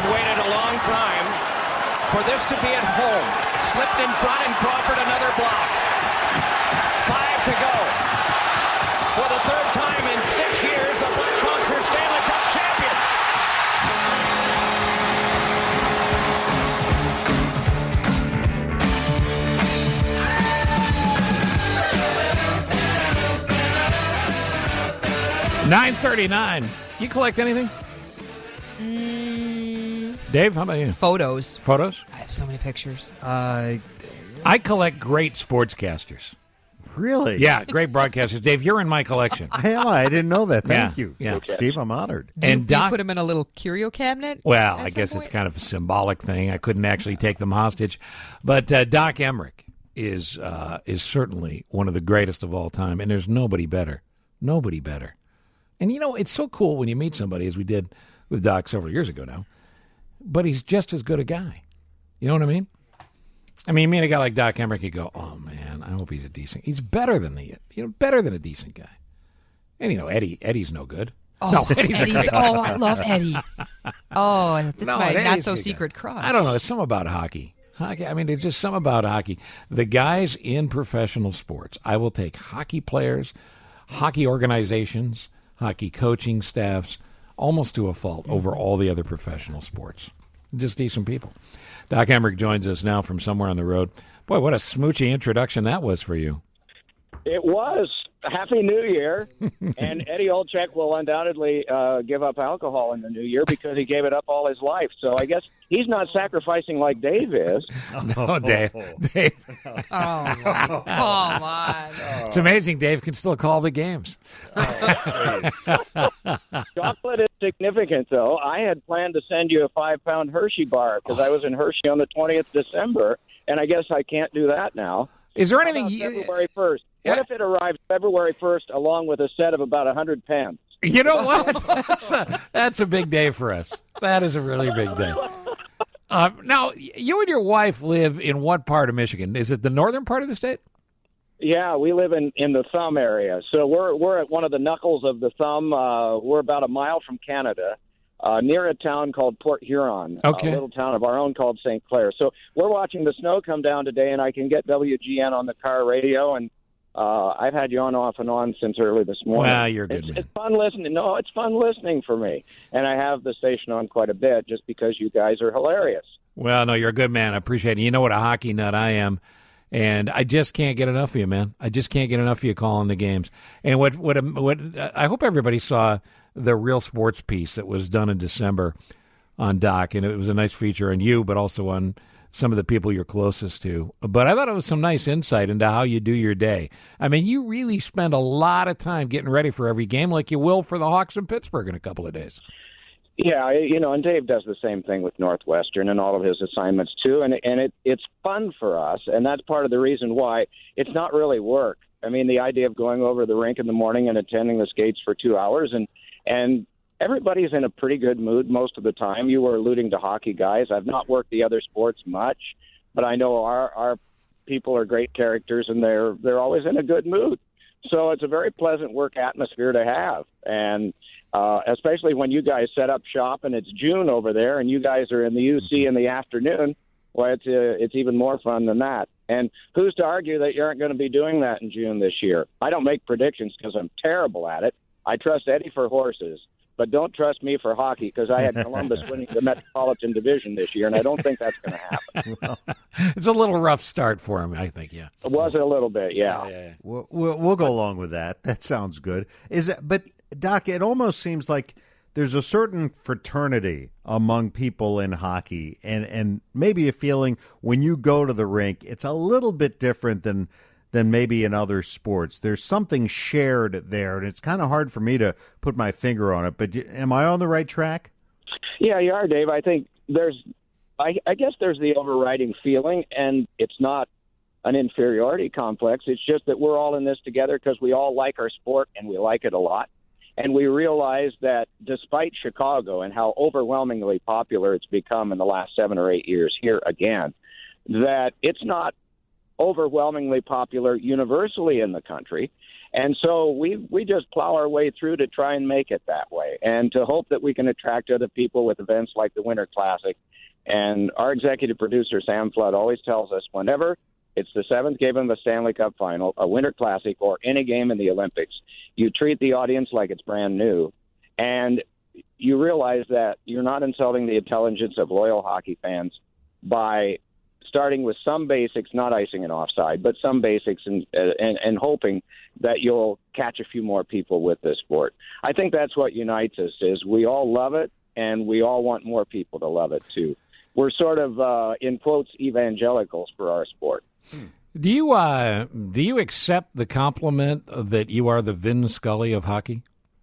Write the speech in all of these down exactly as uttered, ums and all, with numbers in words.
waited a long time for this to be at home. Slipped in front, and Crawford another block. Five to go. For the third time in six years, the Blackhawks are Stanley Cup champions. nine thirty-nine. You collect anything? Mm, Dave, how about you? Photos. Photos? I have so many pictures. Uh, I collect great sportscasters. really? Yeah, great broadcasters. Dave, you're in my collection. I am. I didn't know that. Thank Yeah, you. yeah. Steve, I'm honored. Do you, And do you Doc- put them in a little curio cabinet? Well, at I some guess point? it's kind of a symbolic thing. I couldn't actually take them hostage. But uh, Doc Emmerich is uh, is certainly one of the greatest of all time, and there's nobody better. Nobody better. And, you know, it's so cool when you meet somebody, as we did with Doc several years ago now, but he's just as good a guy. You know what I mean? I mean, you meet a guy like Doc Emmerich, you go, oh, man, I hope he's a decent. He's better than the, you know, better than a decent guy. And, you know, Eddie, Eddie's no good. Oh, no, Eddie's, Eddie's a great oh, I love Eddie. Oh, that's No, my Eddie's not so a good secret guy. crush. I don't know. There's something about hockey. Hockey. I mean, there's just something about hockey. The guys in professional sports, I will take hockey players, hockey organizations, hockey coaching staffs, almost to a fault over all the other professional sports. Just decent people. Doc Emmerich joins us now from somewhere on the road. Boy, what a smoochy introduction that was for you. It was. Happy New Year. And Eddie Olczyk will undoubtedly uh, give up alcohol in the new year because he gave it up all his life. So I guess he's not sacrificing like Dave is. No, Dave. Dave. Oh, my. Come on. It's amazing Dave can still call the games. Chocolate is significant, though. I had planned to send you a five-pound Hershey bar because I was in Hershey on the twentieth of December, and I guess I can't do that now. Is there How anything about you... February first? What Yeah. if it arrives February first along with a set of about one hundred pens? You know what? That's a, that's a big day for us. That is a really big day. Uh, now, you and your wife live in what part of Michigan? Is it the northern part of the state? Yeah, we live in, in the Thumb area. So we're we're at one of the knuckles of the Thumb. Uh, we're about a mile from Canada, uh, near a town called Port Huron, Okay. a little town of our own called Saint Clair. So we're watching the snow come down today, and I can get W G N on the car radio, and uh, I've had you on off and on since early this morning. Well, you're a good it's, man. it's fun listening. No, it's fun listening for me. And I have the station on quite a bit just because you guys are hilarious. Well, no, you're a good man. I appreciate it. You know what a hockey nut I am, and I just can't get enough of you, man. I just can't get enough of you calling the games. And what what what I hope everybody saw the Real Sports piece that was done in December on Doc, and it was a nice feature on you, but also on some of the people you're closest to. But I thought it was some nice insight into how you do your day. I mean, you really spend a lot of time getting ready for every game, like you will for the Hawks in Pittsburgh in a couple of days. Yeah, you know, and Dave does the same thing with Northwestern and all of his assignments too, and and it it's fun for us, and that's part of the reason why it's not really work. I mean, the idea of going over the rink in the morning and attending the skates for two hours, and and everybody's in a pretty good mood most of the time. You were alluding to hockey, guys. I've not worked the other sports much, but I know our our people are great characters, and they're they're always in a good mood. So it's a very pleasant work atmosphere to have, and uh, especially when you guys set up shop and it's June over there, and you guys are in the U C in the afternoon. Well, it's uh, it's even more fun than that. And who's to argue that you aren't going to be doing that in June this year? I don't make predictions because I'm terrible at it. I trust Eddie for horses, but don't trust me for hockey because I had Columbus winning the Metropolitan Division this year, and I don't think that's going to happen. Well, it's a little rough start for him, I think, yeah. It was a little bit, yeah. yeah, yeah. We'll, we'll, we'll go along with that. That sounds good. Is it, but Doc, it almost seems like there's a certain fraternity among people in hockey, and, and maybe a feeling when you go to the rink, it's a little bit different than than maybe in other sports. There's something shared there, and it's kind of hard for me to put my finger on it. But am I on the right track? Yeah, you are, Dave. I think there's, I, I guess there's the overriding feeling, and it's not an inferiority complex. It's just that we're all in this together because we all like our sport and we like it a lot. And we realize that despite Chicago and how overwhelmingly popular it's become in the last seven or eight years here again, that it's not overwhelmingly popular universally in the country. And so we we just plow our way through to try and make it that way, and to hope that we can attract other people with events like the Winter Classic. And our executive producer, Sam Flood, always tells us whenever it's the seventh game of the Stanley Cup Final, a Winter Classic, or any game in the Olympics, you treat the audience like it's brand new, and you realize that you're not insulting the intelligence of loyal hockey fans by starting with some basics, not icing and offside, but some basics, and, and and hoping that you'll catch a few more people with this sport. I think that's what unites us, is we all love it, and we all want more people to love it too. We're sort of, uh, in quotes, evangelicals for our sport. Do you uh, do you accept the compliment that you are the Vin Scully of hockey?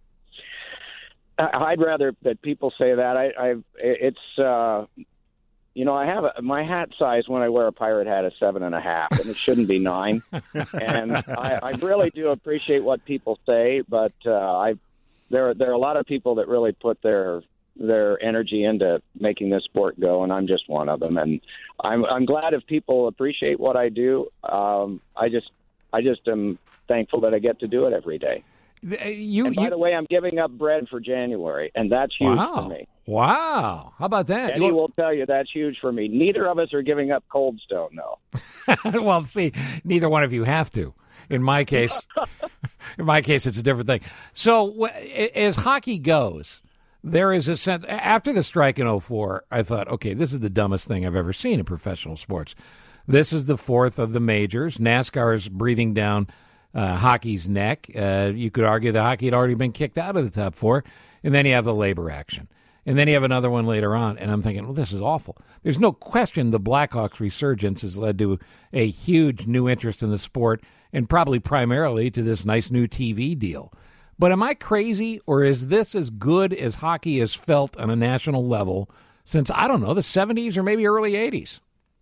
I'd rather that people say that. I, I it's, uh, you know, I have a, my hat size when I wear a pirate hat is seven and a half, and it shouldn't be nine. And I, I really do appreciate what people say, but uh, I there there are a lot of people that really put their their energy into making this sport go, and I'm just one of them. And I'm I'm glad if people appreciate what I do. Um, I just I just am thankful that I get to do it every day. You, and by you, the way, I'm giving up bread for January, and that's huge wow. for me. Wow. How about that? Eddie will tell you that's huge for me. Neither of us are giving up Cold Stone, though. Well, see, neither one of you have to. In my case, in my case, it's a different thing. So as hockey goes, there is a sense, after the strike in oh four, I thought, okay, this is the dumbest thing I've ever seen in professional sports. This is the fourth of the majors. NASCAR is breathing down uh, hockey's neck. Uh, you could argue that hockey had already been kicked out of the top four. And then you have the labor action. And then you have another one later on. And I'm thinking, well, this is awful. There's no question the Blackhawks' resurgence has led to a huge new interest in the sport, and probably primarily to this nice new T V deal. But am I crazy, or is this as good as hockey has felt on a national level since, I don't know, the seventies or maybe early eighties?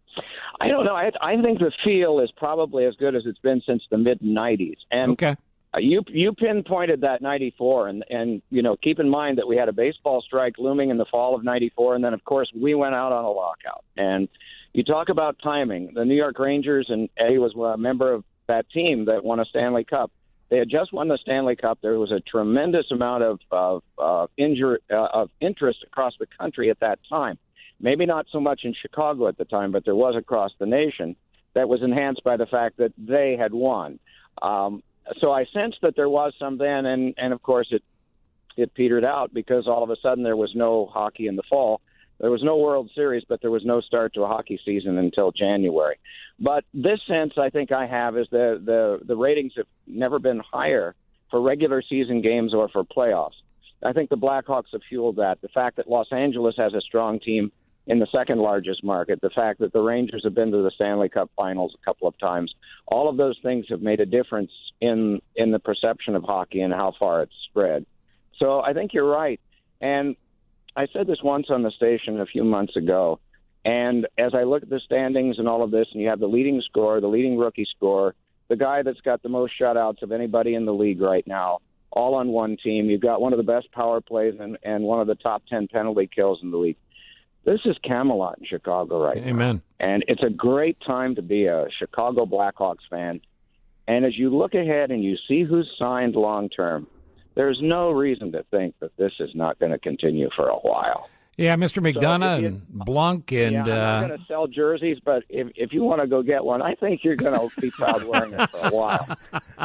I don't know. I, I think the feel is probably as good as it's been since the mid nineties. And okay. you you pinpointed that ninety-four, and, and, you know, keep in mind that we had a baseball strike looming in the fall of ninety-four, and then, of course, we went out on a lockout. And you talk about timing. The New York Rangers, and Eddie was a member of that team that won a Stanley Cup. They had just won the Stanley Cup. There was a tremendous amount of of, uh, injury, uh, of interest across the country at that time. Maybe not so much in Chicago at the time, but there was across the nation. That was enhanced by the fact that they had won. Um, so I sensed that there was some then, and, and of course it it petered out because all of a sudden there was no hockey in the fall. There was no World Series, but there was no start to a hockey season until January. But this sense I think I have is the, the, the ratings have never been higher for regular season games or for playoffs. I think the Blackhawks have fueled that. The fact that Los Angeles has a strong team in the second largest market, the fact that the Rangers have been to the Stanley Cup Finals a couple of times, all of those things have made a difference in in the perception of hockey and how far it's spread. So I think you're right. And I said this once on the station a few months ago, and as I look at the standings and all of this, and you have the leading scorer, the leading rookie scorer, the guy that's got the most shutouts of anybody in the league right now, all on one team. You've got one of the best power plays and, and one of the top ten penalty kills in the league. This is Camelot in Chicago right now. Amen. And it's a great time to be a Chicago Blackhawks fan. And as you look ahead and you see who's signed long-term, there's no reason to think that this is not going to continue for a while. Yeah, Mister McDonough so you, and Blanc and... Yeah, I'm uh, not going to sell jerseys, but if, if you want to go get one, I think you're going to be proud wearing it for a while.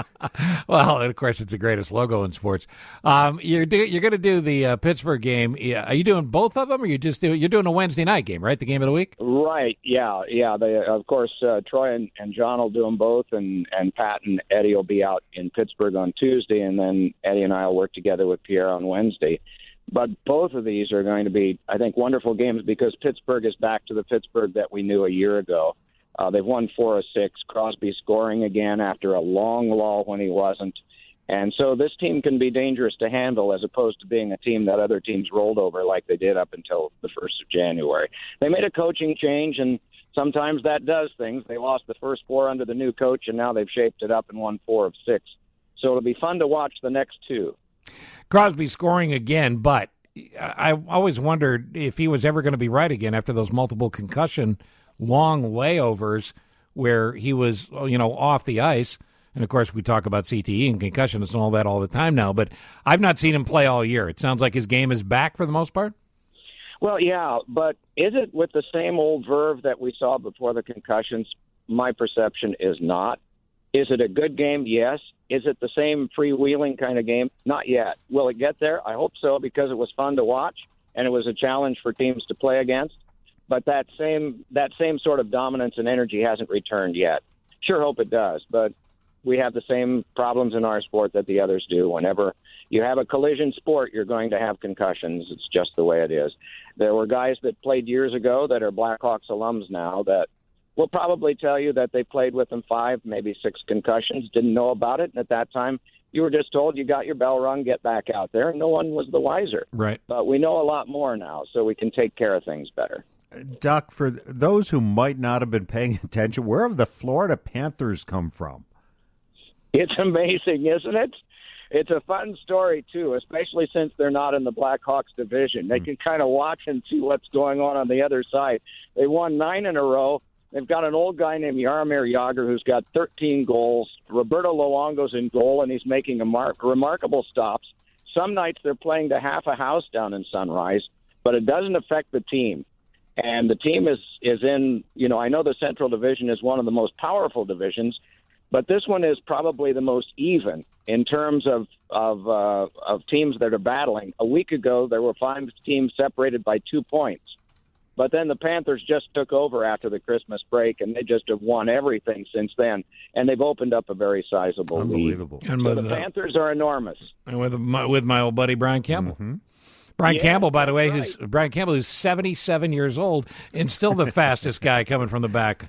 Well, and of course, it's the greatest logo in sports. Um, you're do, you're going to do the uh, Pittsburgh game. Are you doing both of them, or you just do you're doing a Wednesday night game, right? The game of the week. Right. Yeah. Yeah. They, of course, uh, Troy and, and John will do them both, and and Pat and Eddie will be out in Pittsburgh on Tuesday, and then Eddie and I will work together with Pierre on Wednesday. But both of these are going to be, I think, wonderful games because Pittsburgh is back to the Pittsburgh that we knew a year ago. Uh, they've won four of six. Crosby scoring again after a long lull when he wasn't. And so this team can be dangerous to handle as opposed to being a team that other teams rolled over like they did up until the first of January. They made a coaching change, and sometimes that does things. They lost the first four under the new coach, and now they've shaped it up and won four of six. So it'll be fun to watch the next two. Crosby scoring again, but I always wondered if he was ever going to be right again after those multiple concussion long layovers where he was, you know, off the ice. And, of course, we talk about C T E and concussions and all that all the time now. But I've not seen him play all year. It sounds like his game is back for the most part. Well, yeah, but is it with the same old verve that we saw before the concussions? My perception is not. Is it a good game? Yes. Is it the same freewheeling kind of game? Not yet. Will it get there? I hope so, because it was fun to watch and it was a challenge for teams to play against. But that same that same sort of dominance and energy hasn't returned yet. Sure hope it does, but we have the same problems in our sport that the others do. Whenever you have a collision sport, you're going to have concussions. It's just the way it is. There were guys that played years ago that are Blackhawks alums now that will probably tell you that they played with them five, maybe six concussions, didn't know about it. And at that time, you were just told you got your bell rung, get back out there. And no one was the wiser. Right. But we know a lot more now, so we can take care of things better. Doc, for those who might not have been paying attention, where have the Florida Panthers come from? It's amazing, isn't it? It's a fun story, too, especially since they're not in the Blackhawks division. They can kind of watch and see what's going on on the other side. They won nine in a row. They've got an old guy named Jaromir Jagr who's got thirteen goals. Roberto Luongo's in goal, and he's making a mar- remarkable stops. Some nights they're playing to half a house down in Sunrise, but it doesn't affect the team. And the team is, is in, you know, I know the Central Division is one of the most powerful divisions, but this one is probably the most even in terms of of, uh, of teams that are battling. A week ago, there were five teams separated by two points. But then the Panthers just took over after the Christmas break, and they just have won everything since then. And they've opened up a very sizable Unbelievable. lead. And So with, the uh, Panthers are enormous. And with my, with my old buddy Brian Campbell. Mm-hmm. Brian Yeah, Campbell, by the way, that's who's Brian Campbell, who's seventy-seven years old and still the fastest guy coming from the back.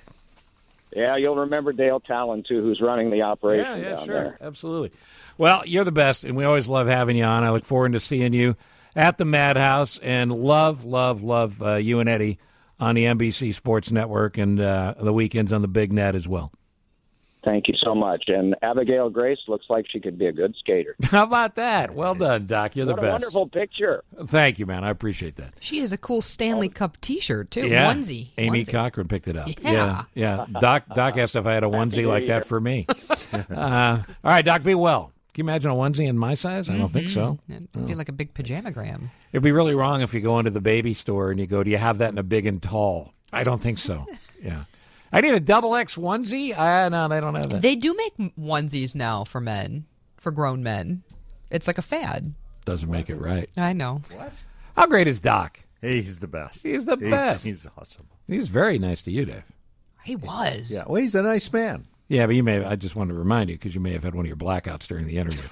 Yeah, you'll remember Dale Talon, too, who's running the operation Yeah, yeah, down sure. there. Absolutely. Well, you're the best, and we always love having you on. I look forward to seeing you at the Madhouse, and love, love, love uh, you and Eddie on the N B C Sports Network and uh, the weekends on the Big Net as well. Thank you so much. And Abigail Grace looks like she could be a good skater. How about that? Well done, Doc. You're the What a best. wonderful picture. Thank you, man. I appreciate that. She has a cool Stanley Cup T-shirt too. Yeah. Onesie. Amy Onesie. Cochran picked it up. Yeah. yeah. yeah. Doc Doc asked if I had a onesie New like Year. that for me. uh, all right, Doc, be well. Can you imagine a onesie in my size? I don't think so. It'd be like a big pajamagram. It'd be really wrong if you go into the baby store and you go, do you have that in a big and tall? I don't think so. Yeah. I need a double X onesie. Uh, no, they don't have that. They do make onesies now for men, for grown men. It's like a fad. Doesn't make it right. I know. How great is Doc? He's the best. He's the best. He's awesome. He's very nice to you, Dave. He was. Yeah, well, he's a nice man. Yeah, but you may. I just wanted to remind you because you may have had one of your blackouts during the interview.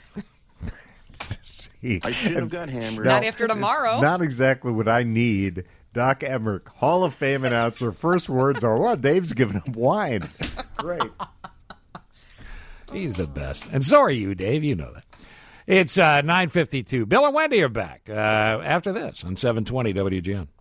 See, I shouldn't have got hammered. Not after tomorrow. not exactly what I need. Doc Emmerich, Hall of Fame announcer. First words are, well, Dave's giving him wine. Great. He's the best. And so are you, Dave. You know that. It's uh, nine fifty-two. Bill and Wendy are back uh, after this on seven twenty W G N.